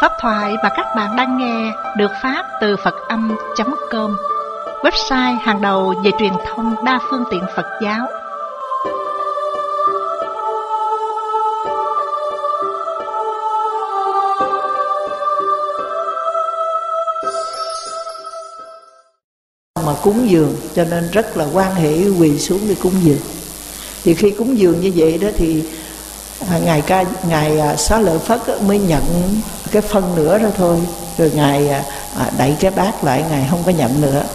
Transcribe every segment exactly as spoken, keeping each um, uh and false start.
Pháp thoại mà các bạn đang nghe được phát từ Phật Âm chấm com, website hàng đầu về truyền thông đa phương tiện Phật giáo. Mà cúng dường cho nên rất là hoan hỷ quỳ xuống để cúng dường. Thì khi cúng dường như vậy đó thì ngài ca ngài Xá Lợi Phất mới nhận cái phân nữa đó thôi, rồi ngài đẩy cái bát lại, ngài không có nhận nữa.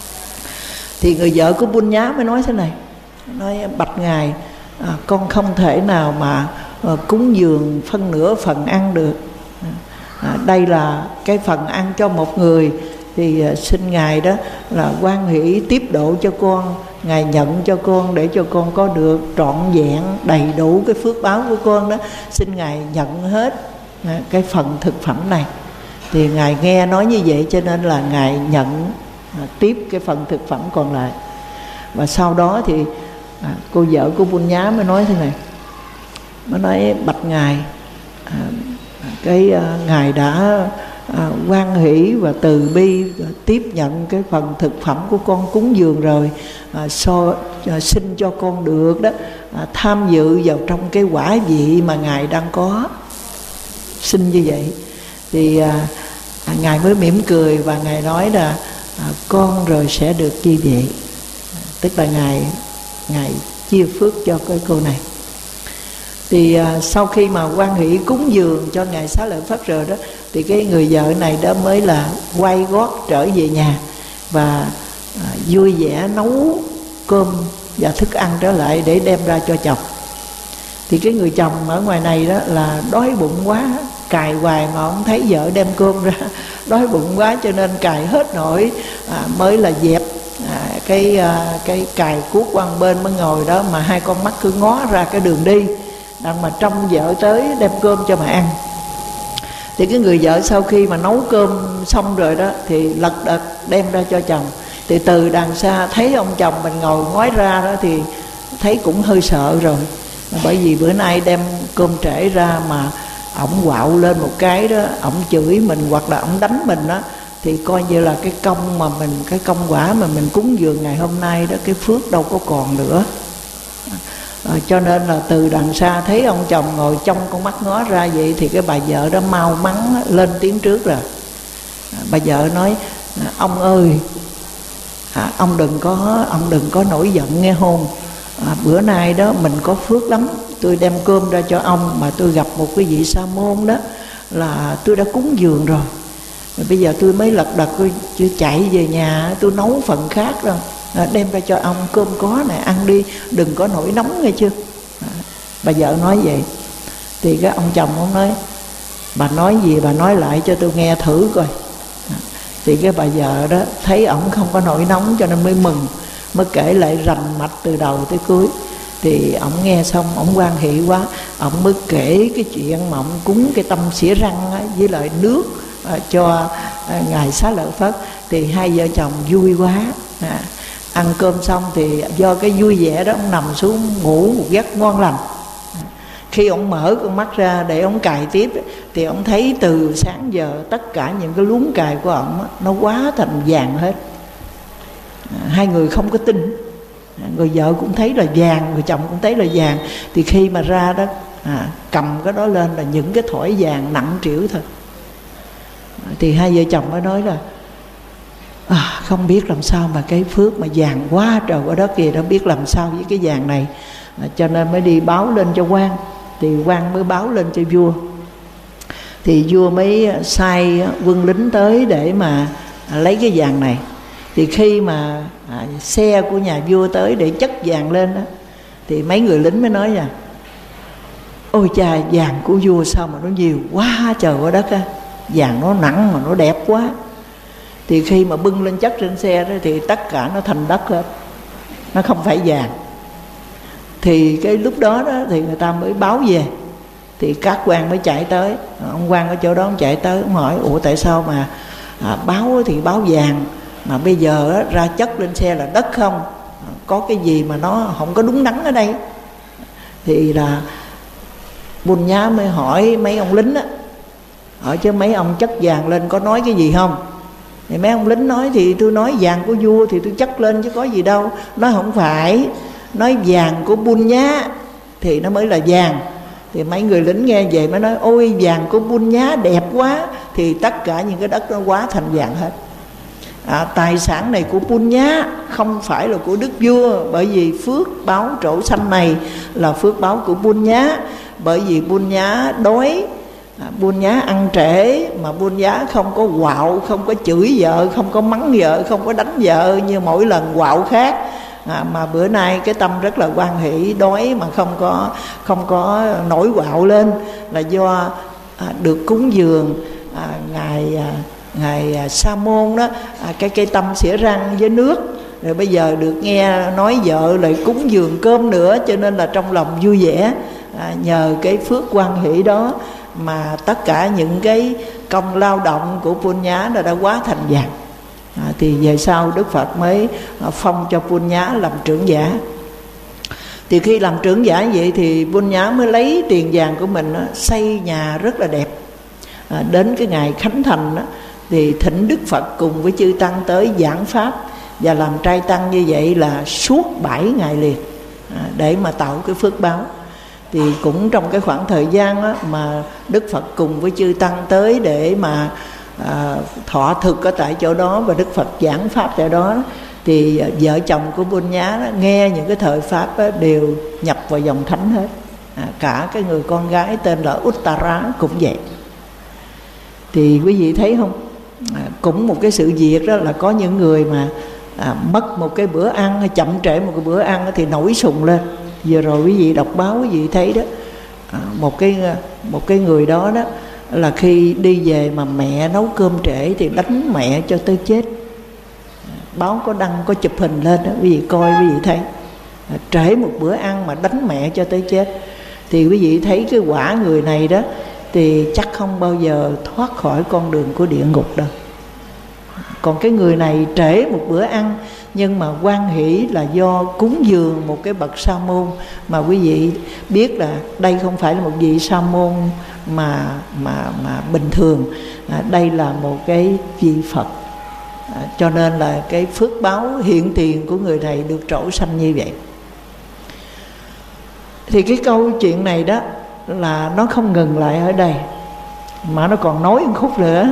Thì người vợ của Bun Nhá mới nói thế này, nói bạch ngài, à, con không thể nào mà à, cúng dường phân nửa phần ăn được. À, đây là cái phần ăn cho một người, thì à, xin ngài đó là hoan hỷ tiếp độ cho con, ngài nhận cho con để cho con có được trọn vẹn đầy đủ cái phước báo của con đó, xin ngài nhận hết à, cái phần thực phẩm này. Thì ngài nghe nói như vậy cho nên là ngài nhận à, tiếp cái phần thực phẩm còn lại. Và sau đó thì à, cô vợ của Bun Nhá mới nói thế này, mới nói bạch ngài, à, cái à, ngài đã à, hoan hỷ và từ bi tiếp nhận cái phần thực phẩm của con cúng dường rồi, à, so à, xin cho con được đó à, tham dự vào trong cái quả vị mà ngài đang có, xin như vậy. Thì à, à, ngài mới mỉm cười và ngài nói là à, con rồi sẽ được như vậy, à, tức là ngài ngài chia phước cho cái cô này. Thì à, sau khi mà hoan hỷ cúng dường cho ngài Xá Lợi Phất rồi đó, thì cái người vợ này đó mới là quay gót trở về nhà và à, vui vẻ nấu cơm và thức ăn trở lại để đem ra cho chồng. Thì cái người chồng ở ngoài này đó là đói bụng quá, cài hoài mà không thấy vợ đem cơm ra, đói bụng quá cho nên cài hết nổi, à, mới là dẹp à, cái à, cái cài cuốc qua bên mới ngồi đó, mà hai con mắt cứ ngó ra cái đường đi đang mà trông vợ tới đem cơm cho mà ăn. Thì cái người vợ sau khi mà nấu cơm xong rồi đó thì lật đật đem ra cho chồng. Thì từ đằng xa thấy ông chồng mình ngồi ngói ra đó thì thấy cũng hơi sợ rồi, bởi vì bữa nay đem cơm trễ ra mà ổng quạo lên một cái đó, ổng chửi mình hoặc là ổng đánh mình đó, thì coi như là cái công mà mình, cái công quả mà mình cúng dường ngày hôm nay đó, cái phước đâu có còn nữa. À, cho nên là từ đằng xa thấy ông chồng ngồi trong con mắt ngó ra vậy thì cái bà vợ đó mau mắn lên tiếng trước rồi. À, bà vợ nói, ông ơi, à, ông đừng có ông đừng có nổi giận nghe hôn. À, bữa nay đó mình có phước lắm, tôi đem cơm ra cho ông mà tôi gặp một cái vị sa môn đó là tôi đã cúng dường rồi. Rồi bây giờ tôi mới lật đật tôi chạy về nhà, tôi nấu phần khác rồi. À, đem ra cho ông, cơm có này ăn đi, đừng có nổi nóng nghe chưa. À, bà vợ nói vậy. Thì cái ông chồng ông nói, bà nói gì bà nói lại cho tôi nghe thử coi. À, thì cái bà vợ đó thấy ổng không có nổi nóng cho nên mới mừng, mới kể lại rành mạch từ đầu tới cuối. Thì ổng nghe xong ổng hoan hỷ quá, ổng mới kể cái chuyện mà ổng cúng cái tâm xỉa răng á, với lại nước à, cho à, ngài Xá Lợi Phất. Thì hai vợ chồng vui quá. À, ăn cơm xong thì do cái vui vẻ đó, ông nằm xuống ngủ một giấc ngon lành. Khi ông mở con mắt ra để ông cài tiếp thì ông thấy từ sáng giờ tất cả những cái luống cài của ông nó quá thành vàng hết. Hai người không có tin, người vợ cũng thấy là vàng, người chồng cũng thấy là vàng. Thì khi mà ra đó à, cầm cái đó lên là những cái thỏi vàng nặng trĩu thôi. Thì hai vợ chồng mới nói là à, không biết làm sao mà cái phước mà vàng quá trời quá đất kìa, đâu biết làm sao với cái vàng này. À, cho nên mới đi báo lên cho quan. Thì quan mới báo lên cho vua. Thì vua mới sai quân lính tới để mà lấy cái vàng này. Thì khi mà à, xe của nhà vua tới để chất vàng lên đó, thì mấy người lính mới nói là ôi cha, vàng của vua sao mà nó nhiều quá trời quá đất á, vàng nó nặng mà nó đẹp quá. Thì khi mà bưng lên chất trên xe đó thì tất cả nó thành đất hết, nó không phải vàng. Thì cái lúc đó, đó thì người ta mới báo về. Thì các quan mới chạy tới, ông quan ở chỗ đó ông chạy tới, ông hỏi ủa tại sao mà à, báo thì báo vàng mà bây giờ á, ra chất lên xe là đất không, có cái gì mà nó không có đúng đắn ở đây. Thì là Bun Nhá mới hỏi mấy ông lính á, Hỏi chứ mấy ông chất vàng lên có nói cái gì không? Thì mấy ông lính nói thì tôi nói vàng của vua thì tôi chất lên chứ có gì đâu. Nói không phải, nói vàng của Bun Nhá thì nó mới là vàng. Thì mấy người lính nghe vậy mới nói ôi vàng của Bun Nhá đẹp quá, thì tất cả những cái đất nó hóa thành vàng hết. À, tài sản này của Bun Nhá không phải là của đức vua, bởi vì phước báo trổ xanh này là phước báo của Bun Nhá. Bởi vì Bun Nhá đói, à, Bun Nhá ăn trễ, mà Bun Nhá không có quạo, không có chửi vợ, không có mắng vợ, không có đánh vợ như mỗi lần quạo khác. À, mà bữa nay cái tâm rất là hoan hỷ, đói mà không có không có nổi quạo lên là do à, được cúng dường à, ngài à, ngài à, Sa Môn đó, à, cái cây tâm xỉa răng với nước. Rồi bây giờ được nghe nói vợ lại cúng dường cơm nữa, cho nên là trong lòng vui vẻ. À, nhờ cái phước hoan hỷ đó mà tất cả những cái công lao động của Bun Nhá đã hóa thành vàng. À, thì về sau Đức Phật mới phong cho Bun Nhá làm trưởng giả. Thì khi làm trưởng giả vậy thì Bun Nhá mới lấy tiền vàng của mình đó, xây nhà rất là đẹp. À, đến cái ngày khánh thành đó, thì thỉnh Đức Phật cùng với chư tăng tới giảng pháp và làm trai tăng như vậy là suốt bảy ngày liền, à, để mà tạo cái phước báo. Thì cũng trong cái khoảng thời gian đó, mà Đức Phật cùng với chư tăng tới để mà à, thọ thực ở tại chỗ đó và Đức Phật giảng pháp tại đó, thì à, vợ chồng của Bun Nhá đó, nghe những cái thời pháp đó, đều nhập vào dòng thánh hết. À, cả cái người con gái tên là Uttara cũng vậy. Thì quý vị thấy không, à, cũng một cái sự việc đó là có những người mà à, mất một cái bữa ăn hay chậm trễ một cái bữa ăn thì nổi sùng lên. Vừa rồi quý vị đọc báo quý vị thấy đó, à, một cái một cái người đó đó là khi đi về mà mẹ nấu cơm trễ thì đánh mẹ cho tới chết. Báo có đăng, có chụp hình lên đó, quý vị coi quý vị thấy, à, trễ một bữa ăn mà đánh mẹ cho tới chết. Thì quý vị thấy cái quả người này đó thì chắc không bao giờ thoát khỏi con đường của địa ngục đâu. Còn cái người này trễ một bữa ăn nhưng mà hoan hỷ là do cúng dường một cái bậc sa môn, mà quý vị biết là đây không phải là một vị sa môn mà mà mà bình thường, à, đây là một cái vị Phật, à, cho nên là cái phước báo hiện tiền của người này được trổ sanh như vậy. Thì cái câu chuyện này đó là nó không ngừng lại ở đây, mà nó còn nói một khúc nữa.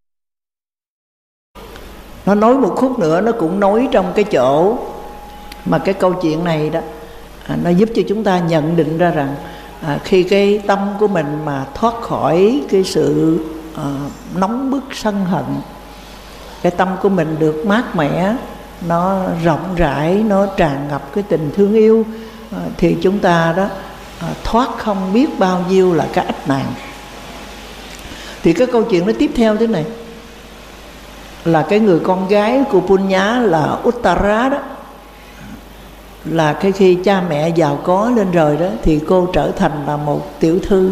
Nó nói một khúc nữa, nó cũng nói trong cái chỗ mà cái câu chuyện này đó, à, nó giúp cho chúng ta nhận định ra rằng à, khi cái tâm của mình mà thoát khỏi cái sự à, nóng bức sân hận, cái tâm của mình được mát mẻ, nó rộng rãi, nó tràn ngập cái tình thương yêu, à, thì chúng ta đó à, thoát không biết bao nhiêu là cái ách nạn. Thì cái câu chuyện nó tiếp theo thế này, là cái người con gái của Bun Nhá là Uttara đó, là cái khi cha mẹ giàu có lên rồi đó thì cô trở thành là một tiểu thư,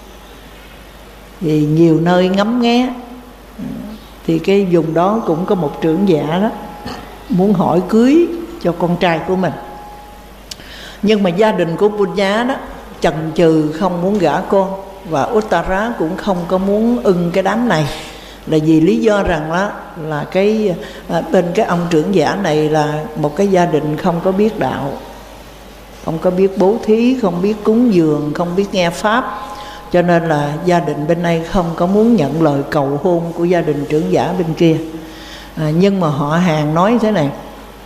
thì nhiều nơi ngắm nghé. Thì cái vùng đó cũng có một trưởng giả đó muốn hỏi cưới cho con trai của mình, nhưng mà gia đình của Bun Nhá đó chần chừ không muốn gả con, và Uttara cũng không có muốn ưng cái đám này, là vì lý do rằng đó là cái à, bên cái ông trưởng giả này là một cái gia đình không có biết đạo, không có biết bố thí, không biết cúng dường, không biết nghe pháp, cho nên là gia đình bên này không có muốn nhận lời cầu hôn của gia đình trưởng giả bên kia. À, nhưng mà họ hàng nói thế này,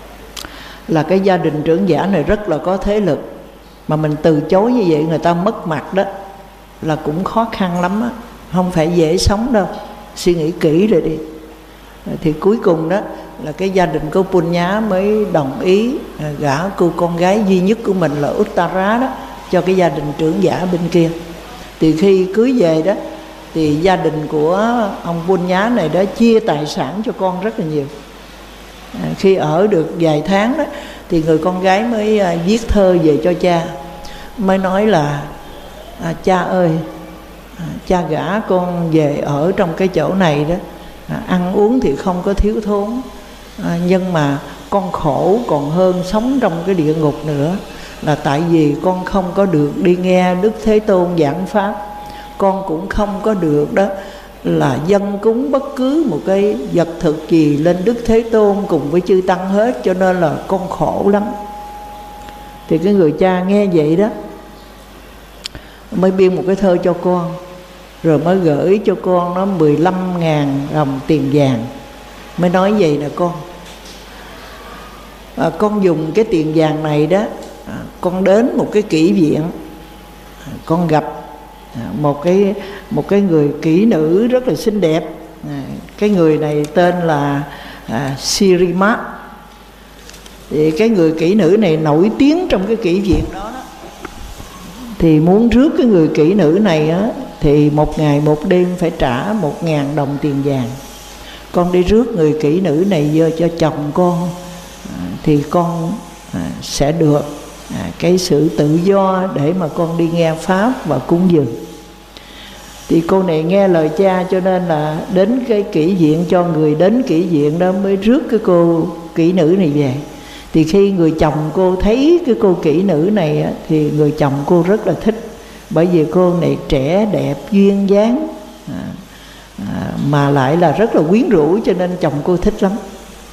là cái gia đình trưởng giả này rất là có thế lực, mà mình từ chối như vậy người ta mất mặt đó, là cũng khó khăn lắm á, không phải dễ sống đâu, suy nghĩ kỹ rồi đi. Thì cuối cùng đó là cái gia đình của Bun Nhá mới đồng ý gả cô con gái duy nhất của mình là Uttara đó cho cái gia đình trưởng giả bên kia. Thì khi cưới về đó thì gia đình của ông Bun Nhá này đó chia tài sản cho con rất là nhiều. À, khi ở được vài tháng đó thì người con gái mới à, viết thơ về cho cha, mới nói là à, cha ơi, à, cha gả con về ở trong cái chỗ này đó, à, ăn uống thì không có thiếu thốn, à, nhưng mà con khổ còn hơn sống trong cái địa ngục nữa, là tại vì con không có được đi nghe Đức Thế Tôn giảng pháp, con cũng không có được đó là dâng cúng bất cứ một cái vật thực gì lên Đức Thế Tôn cùng với chư tăng hết, cho nên là con khổ lắm. Thì cái người cha nghe vậy đó mới biên một cái thơ cho con, rồi mới gửi cho con nó mười lăm ngàn đồng tiền vàng, mới nói vậy nè con, à, con dùng cái tiền vàng này đó, à, con đến một cái kỹ viện, à, con gặp à, một cái một cái người kỹ nữ rất là xinh đẹp. À, cái người này tên là à, Sirimat. Thì cái người kỹ nữ này nổi tiếng trong cái kỹ viện đó, đó. Thì muốn rước cái người kỹ nữ này á, thì một ngày một đêm phải trả một ngàn đồng tiền vàng. Con đi rước người kỹ nữ này vô cho chồng con, à, thì con à, sẽ được à, cái sự tự do để mà con đi nghe Pháp và cúng dường. Thì cô này nghe lời cha, cho nên là đến cái kỹ viện, cho người đến kỹ viện đó mới rước cái cô kỹ nữ này về. Thì khi người chồng cô thấy cái cô kỹ nữ này á, thì người chồng cô rất là thích, bởi vì cô này trẻ đẹp duyên dáng, à, à, mà lại là rất là quyến rũ, cho nên chồng cô thích lắm.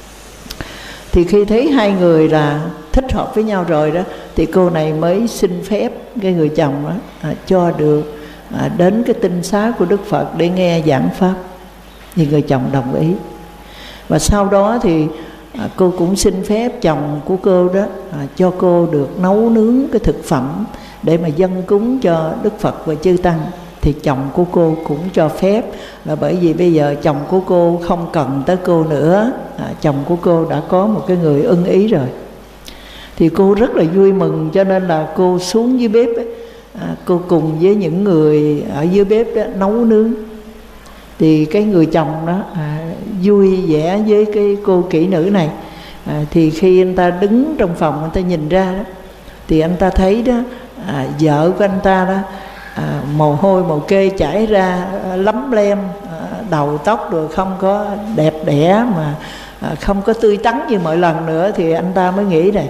Thì khi thấy hai người là thích hợp với nhau rồi đó, thì cô này mới xin phép cái người chồng đó, à, cho được à, đến cái tinh xá của Đức Phật để nghe giảng Pháp. Thì người chồng đồng ý. Và sau đó thì à, cô cũng xin phép chồng của cô đó à, cho cô được nấu nướng cái thực phẩm để mà dâng cúng cho Đức Phật và chư tăng. Thì chồng của cô cũng cho phép, là bởi vì bây giờ chồng của cô không cần tới cô nữa, à, chồng của cô đã có một cái người ưng ý rồi. Thì cô rất là vui mừng, cho nên là cô xuống dưới bếp ấy, à, cô cùng với những người ở dưới bếp đó nấu nướng. Thì cái người chồng đó à, vui vẻ với cái cô kỹ nữ này. à, Thì khi anh ta đứng trong phòng, anh ta nhìn ra đó, thì anh ta thấy đó à, vợ của anh ta đó à, mồ hôi mồ kê chảy ra, à, lấm lem, à, đầu tóc rồi không có đẹp đẽ, mà à, không có tươi tắn như mọi lần nữa. Thì anh ta mới nghĩ này,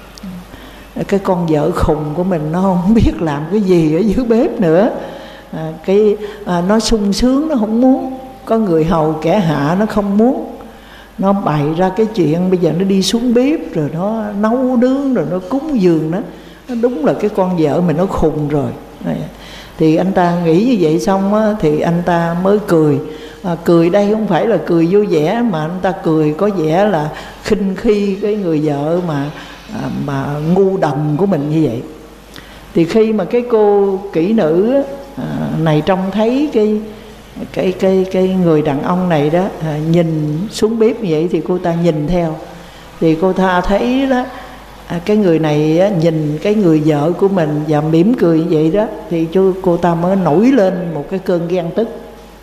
cái con vợ khùng của mình nó không biết làm cái gì ở dưới bếp nữa. à, cái à, nó sung sướng nó không muốn, có người hầu kẻ hạ nó không muốn, nó bày ra cái chuyện bây giờ nó đi xuống bếp rồi nó nấu nướng rồi nó cúng dường. Đó nó đúng là cái con vợ mình nó khùng rồi. Thì anh ta nghĩ như vậy xong á, thì anh ta mới cười. à, Cười đây không phải là cười vui vẻ, mà anh ta cười có vẻ là khinh khi cái người vợ mà à, mà ngu đần của mình như vậy. Thì khi mà cái cô kỹ nữ à, này trông thấy cái cái cái cái người đàn ông này đó à, nhìn xuống bếp như vậy, thì cô ta nhìn theo. Thì cô ta thấy đó à, cái người này á, nhìn cái người vợ của mình và mỉm cười như vậy đó, thì cho cô ta mới nổi lên một cái cơn ghen tức.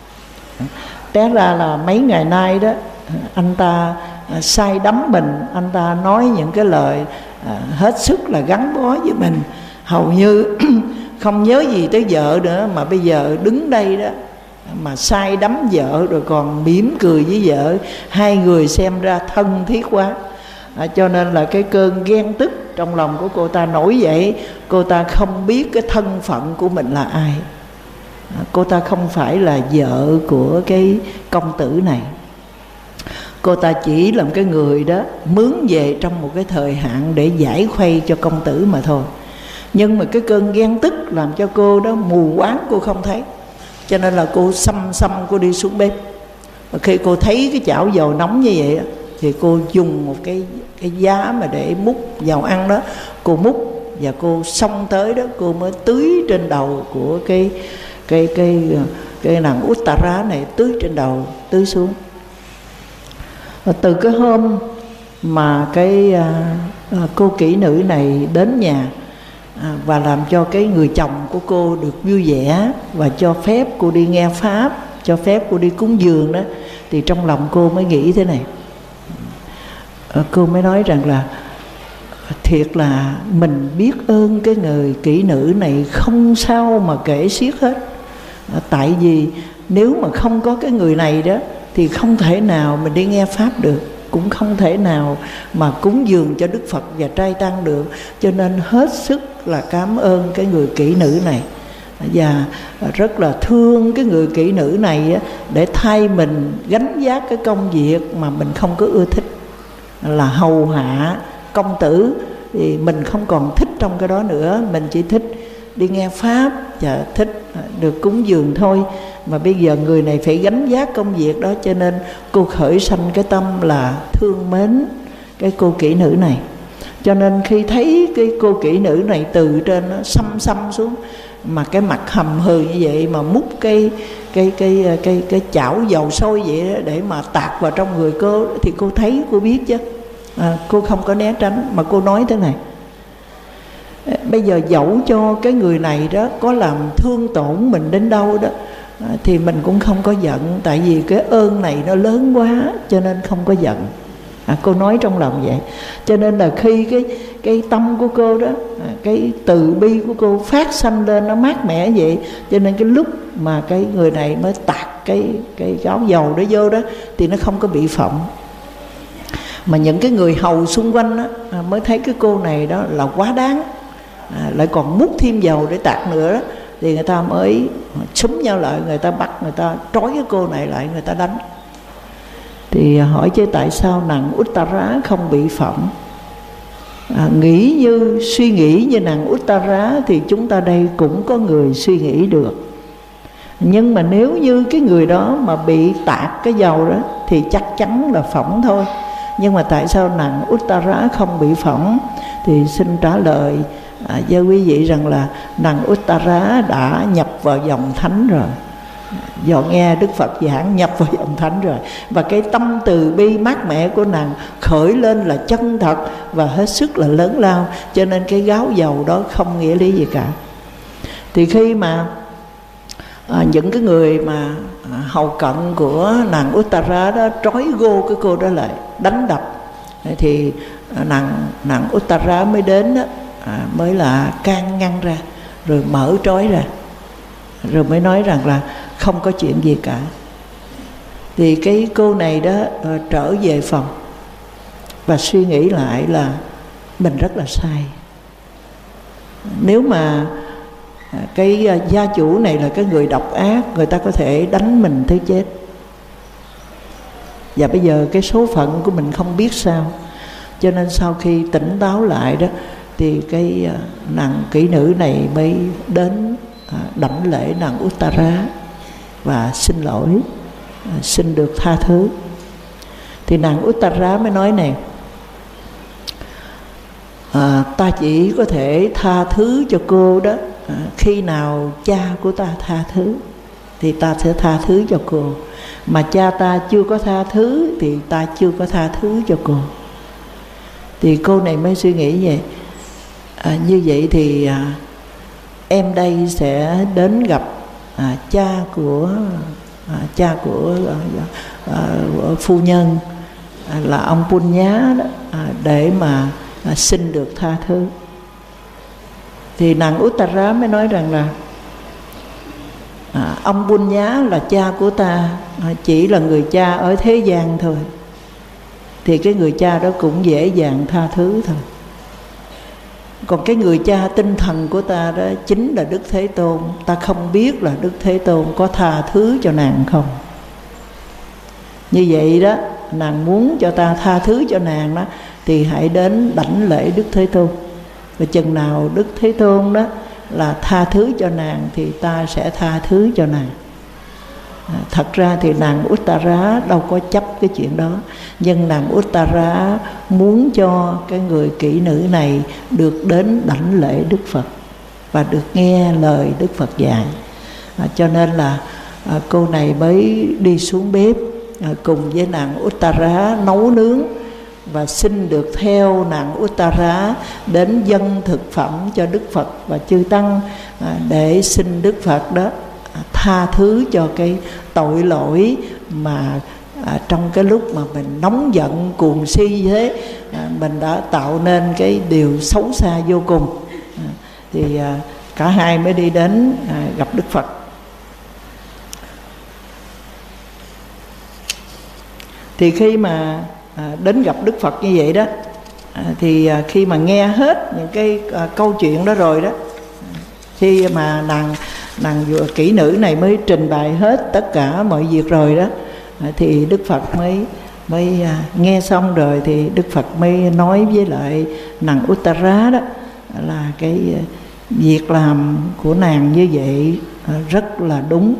Té ra là mấy ngày nay đó anh ta à, sai đắm mình, anh ta nói những cái lời à, hết sức là gắn bó với mình, hầu như không nhớ gì tới vợ nữa, mà bây giờ đứng đây đó mà say đắm vợ rồi còn mỉm cười với vợ, hai người xem ra thân thiết quá. à, Cho nên là cái cơn ghen tức trong lòng của cô ta nổi dậy. Cô ta không biết cái thân phận của mình là ai. à, Cô ta không phải là vợ của cái công tử này. Cô ta chỉ là một cái người đó mướn về trong một cái thời hạn để giải khuây cho công tử mà thôi. Nhưng mà cái cơn ghen tức làm cho cô đó mù quáng, cô không thấy. Cho nên là cô xăm xăm cô đi xuống bếp. Và khi cô thấy cái chảo dầu nóng như vậy thì cô dùng một cái cái giá mà để múc dầu ăn đó, cô múc và cô xông tới đó, cô mới tưới trên đầu của cái cái cái cái, cái nàng Uttara này, tưới trên đầu, tưới xuống. Và từ cái hôm mà cái à, à, cô kỹ nữ này đến nhà à, và làm cho cái người chồng của cô được vui vẻ và cho phép cô đi nghe Pháp, cho phép cô đi cúng dường đó, thì trong lòng cô mới nghĩ thế này. à, Cô mới nói rằng là thiệt là mình biết ơn cái người kỹ nữ này không sao mà kể xiết hết. à, Tại vì nếu mà không có cái người này đó thì không thể nào mình đi nghe Pháp được, cũng không thể nào mà cúng dường cho Đức Phật và trai tăng được. Cho nên hết sức là cảm ơn cái người kỹ nữ này. và rất là thương cái người kỹ nữ này để thay mình gánh vác cái công việc mà mình không có ưa thích, là hầu hạ công tử. Thì mình không còn thích trong cái đó nữa, mình chỉ thích đi nghe pháp và thích được cúng dường thôi. Mà bây giờ người này phải gánh vác công việc đó, cho nên cô khởi sanh cái tâm là thương mến cái cô kỹ nữ này. Cho nên khi thấy cái cô kỹ nữ này từ trên nó xăm xăm xuống, mà cái mặt hầm hừ như vậy, mà múc cái cái cái cái cái, cái chảo dầu sôi vậy đó để mà tạt vào trong người cô, thì cô thấy, cô biết chứ. À, cô không có né tránh, mà cô nói thế này: bây giờ dẫu cho cái người này đó có làm thương tổn mình đến đâu đó, à, thì mình cũng không có giận, tại vì cái ơn này nó lớn quá cho nên không có giận. À, cô nói trong lòng vậy. Cho nên là khi cái cái tâm của cô đó, à, cái từ bi của cô phát sanh lên, nó mát mẻ vậy, cho nên cái lúc mà cái người này mới tạt cái cái gáo dầu đó vô đó thì nó không có bị phỏng. Mà những cái người hầu xung quanh đó, à, mới thấy cái cô này đó là quá đáng, à, lại còn múc thêm dầu để tạt nữa đó, thì người ta mới xúm nhau lại, người ta bắt, người ta trói cái cô này lại, người ta đánh. Thì hỏi chứ tại sao nàng Uttara không bị phỏng? À, nghĩ như, suy nghĩ như nàng Uttara thì chúng ta đây cũng có người suy nghĩ được. Nhưng mà nếu như cái người đó mà bị tạt cái dầu đó thì chắc chắn là phỏng thôi. Nhưng mà tại sao nàng Uttara không bị phỏng? Thì xin trả lời à, với quý vị rằng là nàng Uttara đã nhập vào dòng thánh rồi. Do nghe Đức Phật giảng nhập vào dòng thánh rồi. Và cái tâm từ bi mát mẻ của nàng khởi lên là chân thật và hết sức là lớn lao. Cho nên cái gáo dầu đó không nghĩa lý gì cả. Thì khi mà à, những cái người mà à, hầu cận của nàng Uttara đó trói gô cái cô đó lại, đánh đập, thì à, nàng nàng Uttara mới đến đó, à, mới là can ngăn ra, rồi mở trói ra, rồi mới nói rằng là không có chuyện gì cả. Thì cái cô này đó à, trở về phòng và suy nghĩ lại là mình rất là sai. Nếu mà cái gia chủ này là cái người độc ác, người ta có thể đánh mình tới chết. Và bây giờ cái số phận của mình không biết sao. Cho nên sau khi tỉnh táo lại đó, thì cái nàng kỹ nữ này mới đến đảnh lễ nàng Uttara và xin lỗi, xin được tha thứ. Thì nàng Uttara mới nói này: à, ta chỉ có thể tha thứ cho cô đó, à, khi nào cha của ta tha thứ thì ta sẽ tha thứ cho cô. Mà cha ta chưa có tha thứ thì ta chưa có tha thứ cho cô. Thì cô này mới suy nghĩ vậy. À, như vậy thì à, em đây sẽ đến gặp à, cha của à, cha của à, à, phu nhân à, là ông Punya đó, à, để mà à, xin được tha thứ. Thì nàng Uttara mới nói rằng là à, ông Punya là cha của ta, à, chỉ là người cha ở thế gian thôi, thì cái người cha đó cũng dễ dàng tha thứ thôi. Còn cái người cha tinh thần của ta đó chính là Đức Thế Tôn. Ta không biết là Đức Thế Tôn có tha thứ cho nàng không. Như vậy đó, nàng muốn cho ta tha thứ cho nàng đó, thì hãy đến đảnh lễ Đức Thế Tôn. Và chừng nào Đức Thế Tôn đó là tha thứ cho nàng thì ta sẽ tha thứ cho nàng. À, thật ra thì nàng Uttara đâu có chấp cái chuyện đó. Nhưng nàng Uttara muốn cho cái người kỹ nữ này được đến đảnh lễ Đức Phật và được nghe lời Đức Phật dạy. À, cho nên là à, cô này mới đi xuống bếp à, cùng với nàng Uttara nấu nướng, và xin được theo nàng Uttara đến dâng thực phẩm cho Đức Phật và chư tăng, à, để xin Đức Phật đó tha thứ cho cái tội lỗi mà à, trong cái lúc mà mình nóng giận cuồng si thế, à, mình đã tạo nên cái điều xấu xa vô cùng. À, thì à, cả hai mới đi đến à, gặp Đức Phật. Thì khi mà à, đến gặp Đức Phật như vậy đó, à, thì à, khi mà nghe hết những cái à, câu chuyện đó rồi đó, khi mà nàng nàng vừa kỹ nữ này mới trình bày hết tất cả mọi việc rồi đó, thì Đức Phật mới mới nghe xong rồi thì Đức Phật mới nói với lại nàng Uttara đó là cái việc làm của nàng như vậy rất là đúng.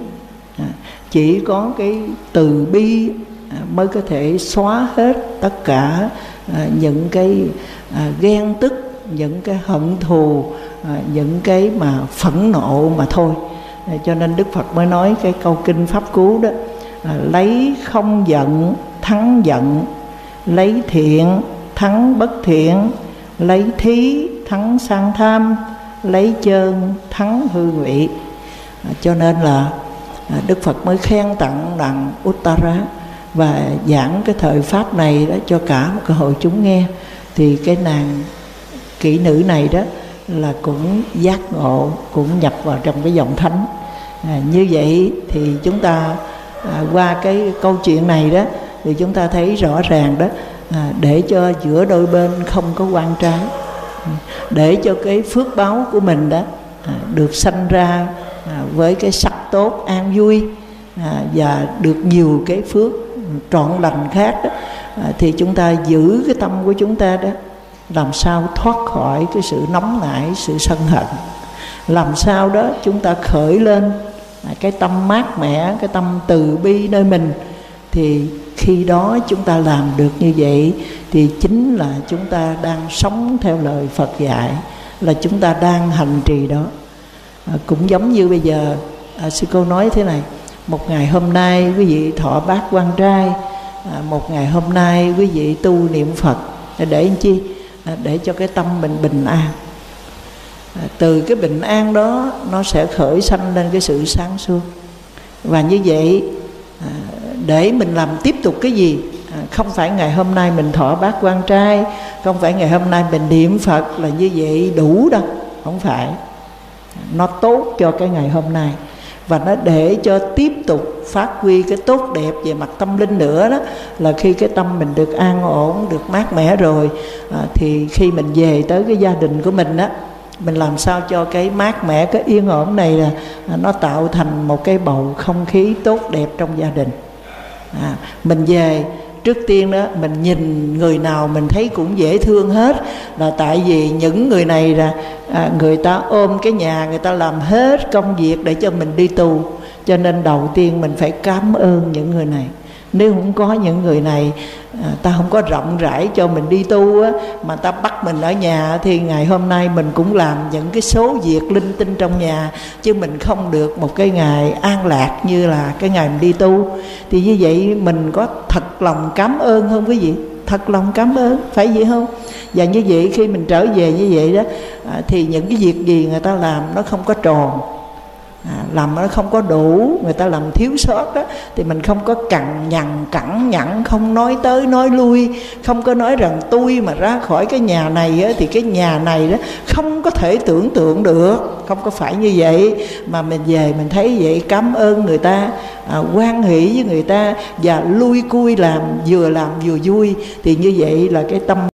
Chỉ có cái từ bi mới có thể xóa hết tất cả những cái ghen tức, những cái hận thù, những cái mà phẫn nộ mà thôi. Cho nên Đức Phật mới nói cái câu kinh Pháp Cú đó: lấy không giận thắng giận, lấy thiện thắng bất thiện, lấy thí thắng sang tham, lấy chơn thắng hư ngụy. Cho nên là Đức Phật mới khen tặng nàng Uttara và giảng cái thời pháp này đó cho cả một cái hội chúng nghe. Thì cái nàng kỹ nữ này đó là cũng giác ngộ, cũng nhập vào trong cái dòng thánh. À, như vậy thì chúng ta à, qua cái câu chuyện này đó thì chúng ta thấy rõ ràng đó, à, để cho giữa đôi bên không có oan trái, để cho cái phước báo của mình đó à, được sanh ra à, với cái sắc tốt an vui à, và được nhiều cái phước trọn lành khác đó, à, thì chúng ta giữ cái tâm của chúng ta đó, làm sao thoát khỏi cái sự nóng nảy, sự sân hận, làm sao đó chúng ta khởi lên à, cái tâm mát mẻ, cái tâm từ bi nơi mình. Thì khi đó chúng ta làm được như vậy thì chính là chúng ta đang sống theo lời Phật dạy, là chúng ta đang hành trì đó. À, cũng giống như bây giờ à, sư cô nói thế này: một ngày hôm nay quý vị thọ bát quan trai, à, một ngày hôm nay quý vị tu niệm Phật để làm chi? À, để cho cái tâm mình bình an. À, từ cái bình an đó nó sẽ khởi sanh lên cái sự sáng suốt. Và như vậy à, để mình làm tiếp tục cái gì? À, không phải ngày hôm nay mình thọ bát quan trai, không phải ngày hôm nay mình niệm Phật là như vậy đủ đâu. Không phải. Nó tốt cho cái ngày hôm nay, và nó để cho tiếp tục phát huy cái tốt đẹp về mặt tâm linh nữa đó, là khi cái tâm mình được an ổn, được mát mẻ rồi à, thì khi mình về tới cái gia đình của mình á, mình làm sao cho cái mát mẻ, cái yên ổn này là à, nó tạo thành một cái bầu không khí tốt đẹp trong gia đình. À, mình về trước tiên đó mình nhìn người nào mình thấy cũng dễ thương hết, là tại vì những người này là à, người ta ôm cái nhà, người ta làm hết công việc để cho mình đi tu. Cho nên đầu tiên mình phải cảm ơn những người này. Nếu không có những người này, à, ta không có rộng rãi cho mình đi tu á, mà ta bắt mình ở nhà, thì ngày hôm nay mình cũng làm những cái số việc linh tinh trong nhà, chứ mình không được một cái ngày an lạc như là cái ngày mình đi tu. Thì như vậy mình có thật lòng cảm ơn không quý vị? Thật lòng cảm ơn, phải vậy không? Và như vậy khi mình trở về như vậy đó à, thì những cái việc gì người ta làm nó không có tròn, à, làm nó không có đủ, người ta làm thiếu sót đó, thì mình không có cằn nhằn cẳng nhẫn, không nói tới nói lui, không có nói rằng tôi mà ra khỏi cái nhà này á, thì cái nhà này đó không có thể tưởng tượng được. Không có phải như vậy, mà mình về mình thấy vậy cảm ơn người ta, à, hoan hỷ với người ta, và lui cui làm, vừa làm vừa vui. Thì như vậy là cái tâm